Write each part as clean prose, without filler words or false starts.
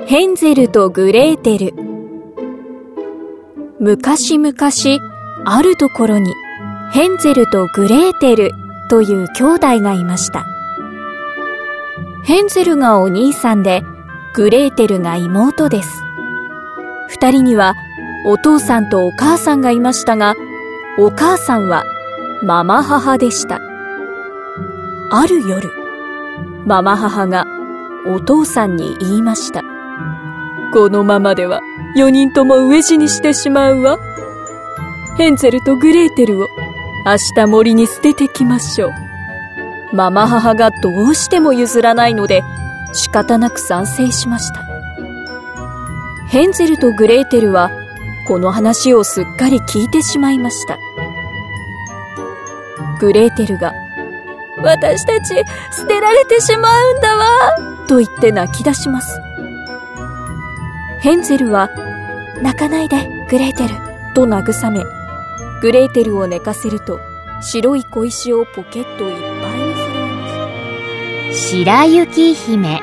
ヘンゼルとグレーテル。昔々あるところにヘンゼルとグレーテルという兄弟がいました。ヘンゼルがお兄さんでグレーテルが妹です。二人にはお父さんとお母さんがいましたが、お母さんはママ母でした。ある夜、ママ母がお父さんに言いました。このままでは4人とも飢え死にしてしまうわ。ヘンゼルとグレーテルを明日森に捨ててきましょう。ママ母がどうしても譲らないので仕方なく賛成しました。ヘンゼルとグレーテルはこの話をすっかり聞いてしまいました。グレーテルが私たち捨てられてしまうんだわと言って泣き出します。ヘンゼルは泣かないでグレーテルと慰め、グレーテルを寝かせると白い小石をポケットいっぱいにするのです。 白雪姫。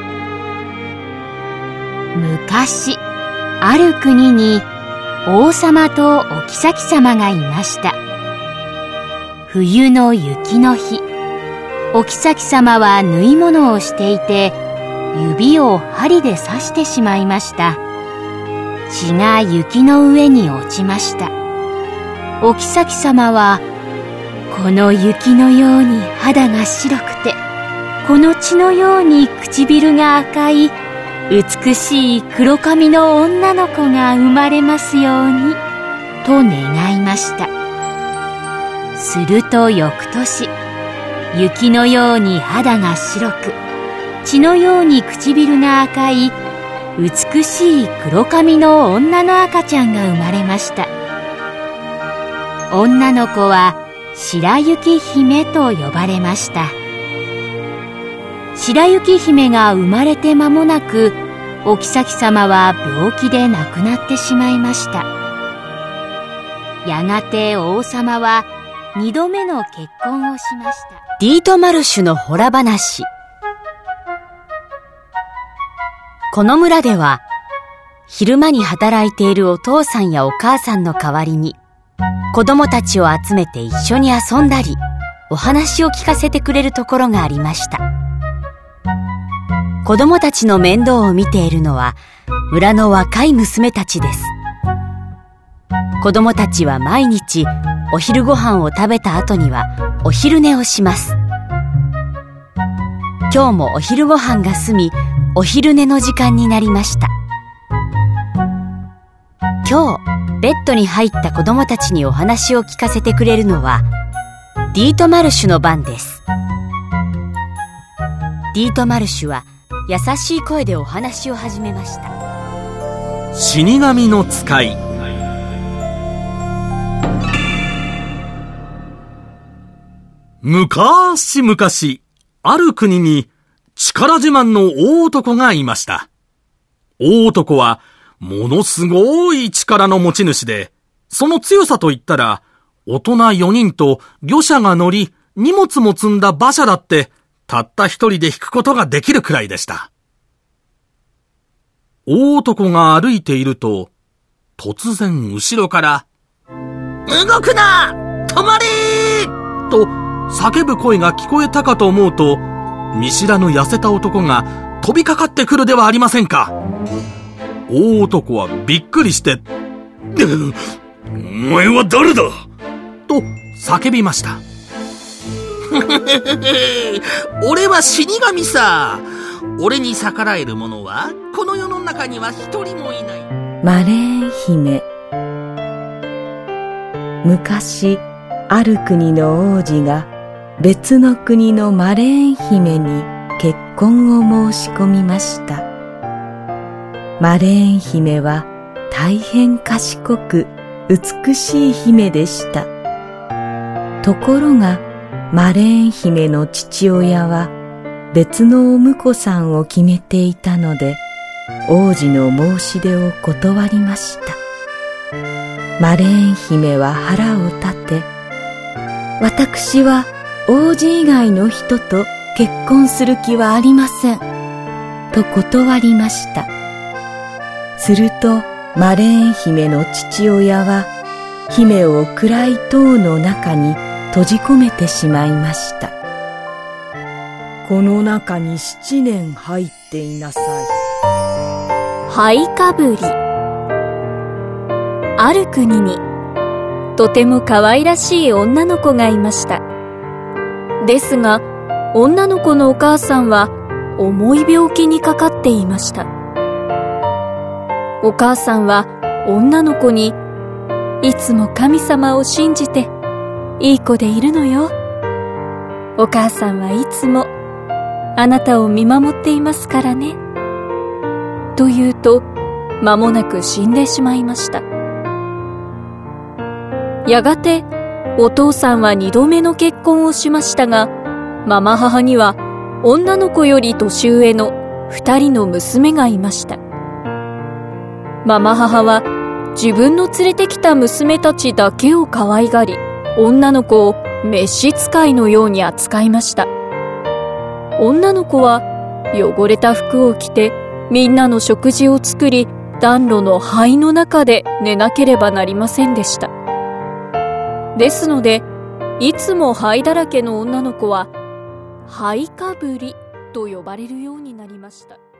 昔ある国に王様とお妃様がいました。冬の雪の日、お妃様は縫い物をしていて指を針で刺してしまいました。血が雪の上に落ちました。お妃様はこの雪のように肌が白くて、この血のように唇が赤い美しい黒髪の女の子が生まれますようにと願いました。すると翌年、雪のように肌が白く血のように唇が赤い美しい黒髪の女の赤ちゃんが生まれました。女の子は白雪姫と呼ばれました。白雪姫が生まれて間もなく、お妃様は病気で亡くなってしまいました。やがて王様は2度目の結婚をしました。 ディートマルシュのホラ話。この村では昼間に働いているお父さんやお母さんの代わりに子供たちを集めて一緒に遊んだりお話を聞かせてくれるところがありました。子供たちの面倒を見ているのは村の若い娘たちです。子供たちは毎日お昼ご飯を食べた後にはお昼寝をします。今日もお昼ご飯が済み、お昼寝の時間になりました。今日ベッドに入った子供たちにお話を聞かせてくれるのはディートマルシュの番です。ディートマルシュは優しい声でお話を始めました。 死神の使い。昔々ある国に力自慢の大男がいました。大男はものすごい力の持ち主で、その強さといったら大人4人と魚車が乗り荷物も積んだ馬車だってたった一人で引くことができるくらいでした。大男が歩いていると突然後ろから動くな止まれと叫ぶ声が聞こえたかと思うと、見知らぬ痩せた男が飛びかかってくるではありませんか。大男はびっくりしてお前は誰だと叫びました。俺は死神さ。俺に逆らえる者はこの世の中には一人もいない。 マレーン姫。昔ある国の王子が別の国のマレーン姫に結婚を申し込みました。マレーン姫は大変賢く美しい姫でした。ところがマレーン姫の父親は別のお婿さんを決めていたので、王子の申し出を断りました。マレーン姫は腹を立て、私は王子以外の人と結婚する気はありませんと断りました。 するとマレーン姫の父親は姫を暗い塔の中に閉じ込めてしまいました。この中に7年入っていなさい。 灰かぶり。ある国にとても可愛らしい女の子がいました。ですが、女の子のお母さんは重い病気にかかっていました。お母さんは女の子に、いつも神様を信じていい子でいるのよ。お母さんはいつもあなたを見守っていますからね。と言うと、間もなく死んでしまいました。やがてお父さんは2度目の結婚をしましたが、ママ母には女の子より年上の2人の娘がいました。ママ母は自分の連れてきた娘たちだけを可愛がり、女の子を召使いのように扱いました。女の子は汚れた服を着てみんなの食事を作り、暖炉の灰の中で寝なければなりませんでした。ですので、いつも灰だらけの女の子は灰かぶりと呼ばれるようになりました。